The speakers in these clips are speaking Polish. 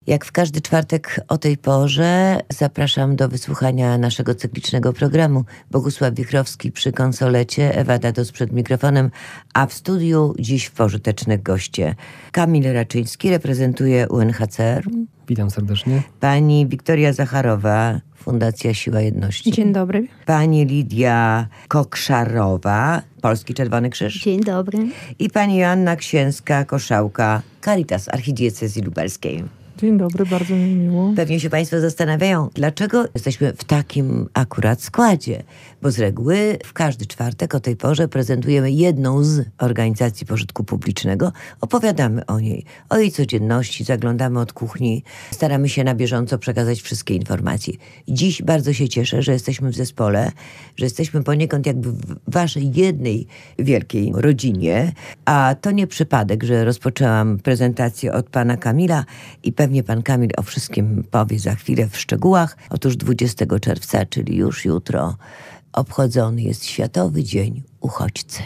Jak w każdy czwartek o tej porze zapraszam do wysłuchania naszego cyklicznego programu. Bogusław Wichrowski przy konsolecie, Ewa Dados przed mikrofonem, a w studiu dziś pożyteczne goście. Kamil Raczyński reprezentuje UNHCR. Witam serdecznie. Pani Wiktoria Zacharowa, Fundacja Siła Jedności. Dzień dobry. Pani Lidia Kokszarowa, Polski Czerwony Krzyż. Dzień dobry. I pani Joanna Księska-Koszałka, Caritas Archidiecezji Lubelskiej. Dzień dobry, bardzo mi miło. Pewnie się państwo zastanawiają, dlaczego jesteśmy w takim akurat składzie. Bo z reguły w każdy czwartek o tej porze prezentujemy jedną z organizacji pożytku publicznego. Opowiadamy o niej, o jej codzienności, zaglądamy od kuchni. Staramy się na bieżąco przekazać wszystkie informacje. Dziś bardzo się cieszę, że jesteśmy w zespole, że jesteśmy poniekąd jakby w waszej jednej wielkiej rodzinie. A to nie przypadek, że rozpoczęłam prezentację od pana Kamila i pewnie pan Kamil o wszystkim powie za chwilę w szczegółach. Otóż 20 czerwca, czyli już jutro, obchodzony jest Światowy Dzień Uchodźcy.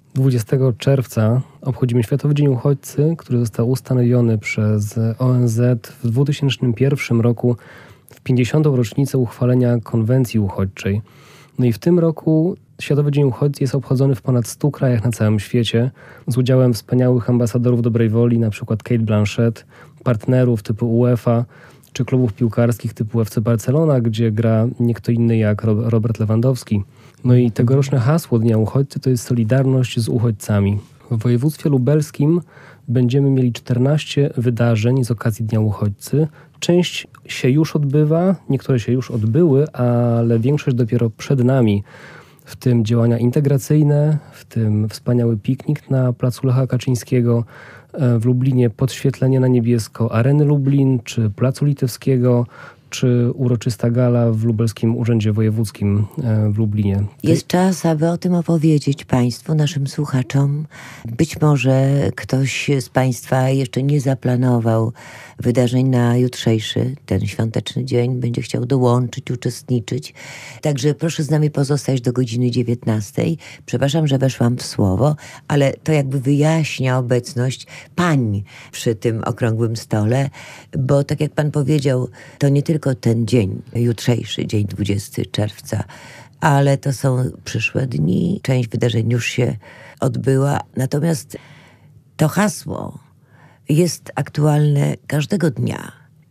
20 czerwca obchodzimy Światowy Dzień Uchodźcy, który został ustanowiony przez ONZ w 2001 roku w 50. rocznicę uchwalenia konwencji uchodźczej. No i w tym roku Światowy Dzień Uchodźcy jest obchodzony w ponad 100 krajach na całym świecie z udziałem wspaniałych ambasadorów dobrej woli, na przykład Cate Blanchett, partnerów typu UEFA, czy klubów piłkarskich typu FC Barcelona, gdzie gra nie kto inny jak Robert Lewandowski. No i tegoroczne hasło Dnia Uchodźcy to jest solidarność z uchodźcami. W województwie lubelskim będziemy mieli 14 wydarzeń z okazji Dnia Uchodźcy. Część się już odbywa, niektóre się już odbyły, ale większość dopiero przed nami. W tym działania integracyjne, w tym wspaniały piknik na placu Lecha Kaczyńskiego, w Lublinie podświetlenie na niebiesko Areny Lublin, czy Placu Litewskiego, czy uroczysta gala w Lubelskim Urzędzie Wojewódzkim w Lublinie. Jest czas, aby o tym opowiedzieć państwu, naszym słuchaczom. Być może ktoś z państwa jeszcze nie zaplanował wydarzeń na jutrzejszy, ten świąteczny dzień, będzie chciał dołączyć, uczestniczyć. Także proszę z nami pozostać do godziny 19. Przepraszam, że weszłam w słowo, ale to jakby wyjaśnia obecność pań przy tym okrągłym stole, bo tak jak pan powiedział, to nie tylko ten dzień, jutrzejszy, dzień 20 czerwca, ale to są przyszłe dni. Część wydarzeń już się odbyła. Natomiast to hasło jest aktualne każdego dnia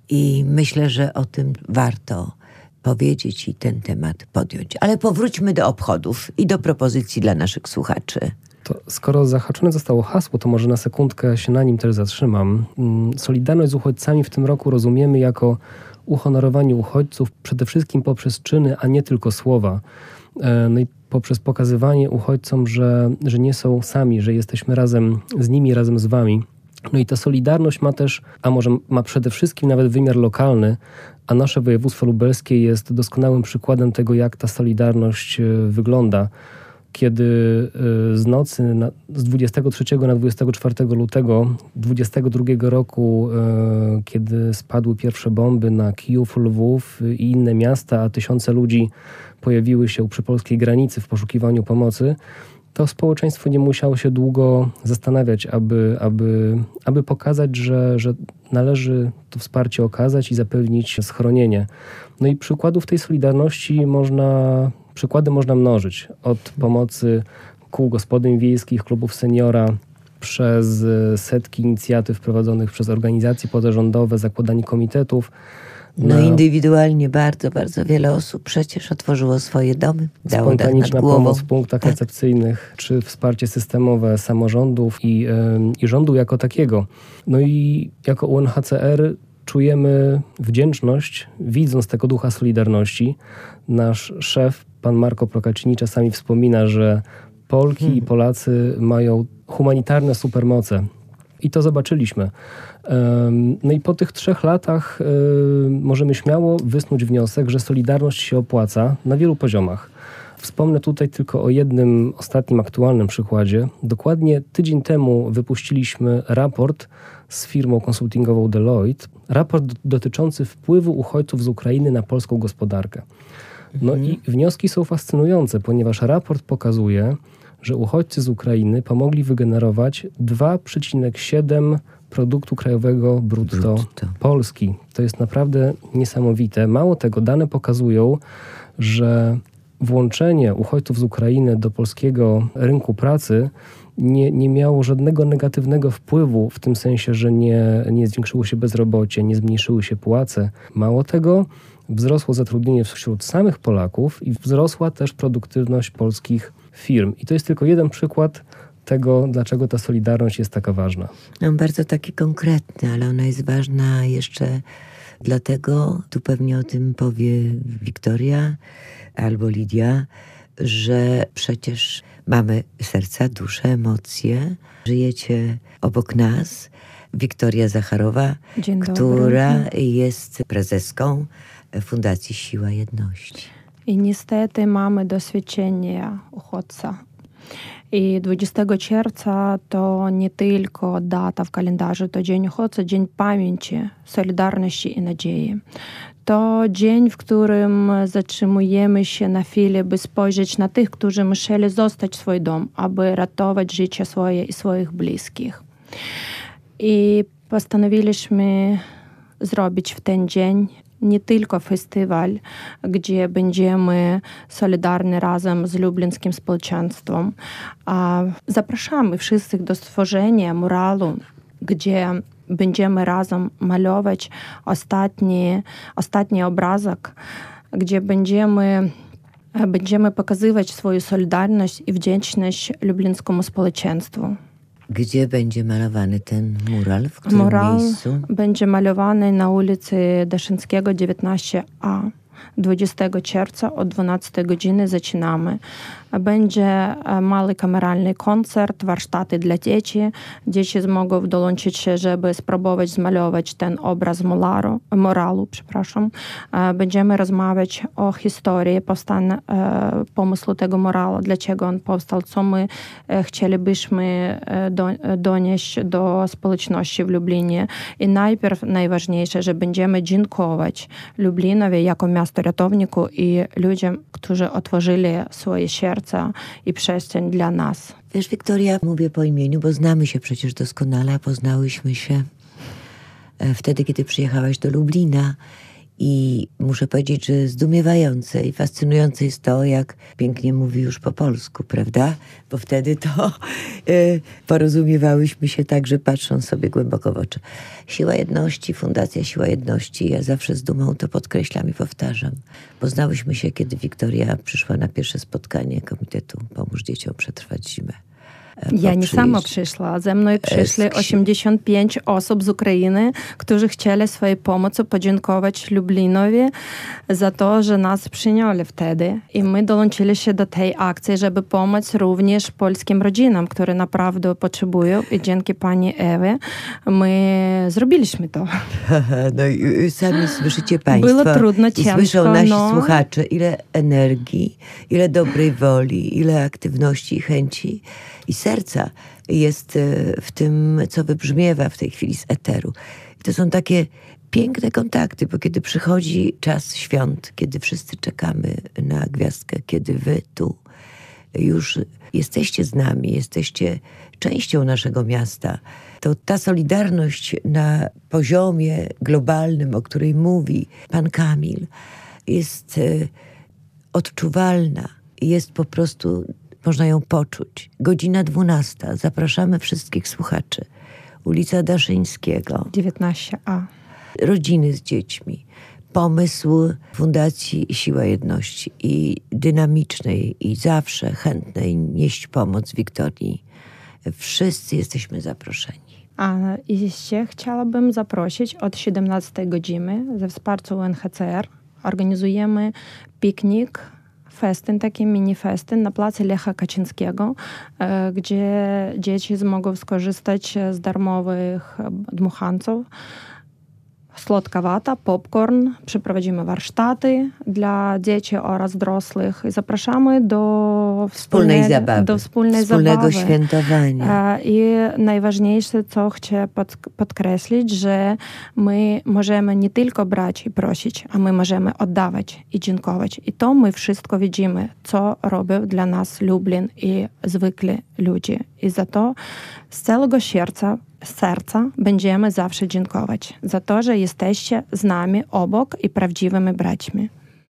i myślę, że o tym warto powiedzieć i ten temat podjąć. Ale powróćmy do obchodów i do propozycji dla naszych słuchaczy. To skoro zahaczone zostało hasło, to może na sekundkę się na nim też zatrzymam. Solidarność z uchodźcami w tym roku rozumiemy jako uhonorowanie uchodźców przede wszystkim poprzez czyny, a nie tylko słowa. No i poprzez pokazywanie uchodźcom, że nie są sami, że jesteśmy razem z nimi, razem z wami. No i ta solidarność ma też, a może ma przede wszystkim nawet wymiar lokalny, a nasze województwo lubelskie jest doskonałym przykładem tego, jak ta solidarność wygląda. Kiedy z nocy z 23 na 24 lutego 22 roku, kiedy spadły pierwsze bomby na Kijów, Lwów i inne miasta, a tysiące ludzi pojawiły się przy polskiej granicy w poszukiwaniu pomocy, to społeczeństwo nie musiało się długo zastanawiać, aby pokazać, że należy to wsparcie okazać i zapewnić schronienie. No i przykładów tej solidarności przykłady można mnożyć. Od pomocy kół gospodyń wiejskich, klubów seniora, przez setki inicjatyw prowadzonych przez organizacje pozarządowe, zakładanie komitetów. No indywidualnie bardzo, bardzo wiele osób przecież otworzyło swoje domy. Spontaniczna pomoc w punktach recepcyjnych, czy wsparcie systemowe samorządów i rządu jako takiego. No i jako UNHCR czujemy wdzięczność, widząc tego ducha solidarności. Nasz szef, pan Marko Prokaczyni, czasami wspomina, że Polki i Polacy mają humanitarne supermoce. I to zobaczyliśmy. No i po tych 3 latach możemy śmiało wysnuć wniosek, że solidarność się opłaca na wielu poziomach. Wspomnę tutaj tylko o jednym ostatnim aktualnym przykładzie. Dokładnie tydzień temu wypuściliśmy raport z firmą konsultingową Deloitte. Raport dotyczący wpływu uchodźców z Ukrainy na polską gospodarkę. No i wnioski są fascynujące, ponieważ raport pokazuje, że uchodźcy z Ukrainy pomogli wygenerować 2,7 produktu krajowego brutto Polski. To jest naprawdę niesamowite. Mało tego, dane pokazują, że włączenie uchodźców z Ukrainy do polskiego rynku pracy nie miało żadnego negatywnego wpływu w tym sensie, że nie zwiększyło się bezrobocie, nie zmniejszyły się płace. Mało tego, wzrosło zatrudnienie wśród samych Polaków i wzrosła też produktywność polskich firm. I to jest tylko jeden przykład tego, dlaczego ta solidarność jest taka ważna. No, bardzo taki konkretny, ale ona jest ważna jeszcze dlatego, tu pewnie o tym powie Wiktoria albo Lidia, że przecież mamy serca, duszę, emocje. Żyjecie obok nas. Wiktoria Zacharowa, która jest prezeską Fundacji Siła Jedności. I niestety mamy doświadczenie uchodźca. I 20 czerwca to nie tylko data w kalendarzu, to Dzień Uchodźcy, Dzień Pamięci, Solidarności i Nadziei. To dzień, w którym zatrzymujemy się na chwilę, by spojrzeć na tych, którzy musieli zostać swój dom, aby ratować życie swoje i swoich bliskich. I postanowiliśmy zrobić w ten dzień nie tylko festiwal, gdzie będziemy solidarni razem z lublińskim społeczeństwem, a zapraszamy wszystkich do stworzenia muralu, gdzie będziemy razem malować ostatni obrazek, gdzie będziemy pokazywać swoją solidarność i wdzięczność lublińskiemu społeczeństwu. Gdzie będzie malowany ten mural? W którym miejscu? Będzie malowany na ulicy Daszyńskiego 19A. 20 czerwca o 12 godziny zaczynamy. Będzie mały kameralny koncert, warsztaty dla dzieci. Dzieci zmogą dołączyć się, żeby spróbować zmalować ten obraz muralu. Będziemy rozmawiać o historii pomysłu tego muralu, dlaczego on powstał, co my chcielibyśmy donieść do społeczności w Lublinie. I najważniejsze, że będziemy dziękować Lublinowi jako miasto ratowniku i ludziom, którzy otworzyli swoje serca i przestrzeń dla nas. Wiesz, Wiktoria, mówię po imieniu, bo znamy się przecież doskonale, a poznałyśmy się wtedy, kiedy przyjechałaś do Lublina. I muszę powiedzieć, że zdumiewające i fascynujące jest to, jak pięknie mówi już po polsku, prawda? Bo wtedy to porozumiewałyśmy się tak, że patrząc sobie głęboko w oczy. Siła Jedności, Fundacja Siła Jedności, ja zawsze z dumą to podkreślam i powtarzam. Poznałyśmy się, kiedy Wiktoria przyszła na pierwsze spotkanie Komitetu Pomóż Dzieciom Przetrwać Zimę. Ja nie sama przyszła. Ze mną przyszli 85 osób z Ukrainy, którzy chcieli swojej pomocy podziękować Lublinowi za to, że nas przyjęli wtedy. I my dołączyli się do tej akcji, żeby pomóc również polskim rodzinom, które naprawdę potrzebują. I dzięki pani Ewie my zrobiliśmy to. No i sami słyszycie państwo. Było trudno, ciężko. I słyszą nasi słuchacze, ile energii, ile dobrej woli, ile aktywności i chęci i serca jest w tym, co wybrzmiewa w tej chwili z eteru. I to są takie piękne kontakty, bo kiedy przychodzi czas świąt, kiedy wszyscy czekamy na gwiazdkę, kiedy wy tu już jesteście z nami, jesteście częścią naszego miasta, to ta solidarność na poziomie globalnym, o której mówi pan Kamil, jest odczuwalna. Jest po prostu, można ją poczuć. Godzina 12. Zapraszamy wszystkich słuchaczy. Ulica Daszyńskiego. 19A. Rodziny z dziećmi. Pomysł Fundacji Siła Jedności i dynamicznej i zawsze chętnej nieść pomoc Wiktorii. Wszyscy jesteśmy zaproszeni. I jeszcze chciałabym zaprosić od 17 godziny ze wsparciem UNHCR. Organizujemy piknik, festyn, taki mini-festyn na placu Lecha Kaczyńskiego, gdzie dzieci mogą skorzystać z darmowych dmuchańców. Słodka wata, popcorn, przeprowadzimy warsztaty dla dzieci oraz dorosłych. Zapraszamy do wspólnej zabawy. Do wspólnego świętowania. I najważniejsze, co chcę podkreślić, że my możemy nie tylko brać i prosić, a my możemy oddawać i dziękować. I to my wszystko widzimy, co robi dla nas Lublin i zwykli ludzie. I za to z całego serca z serca będziemy zawsze dziękować za to, że jesteście z nami obok i prawdziwymi braćmi.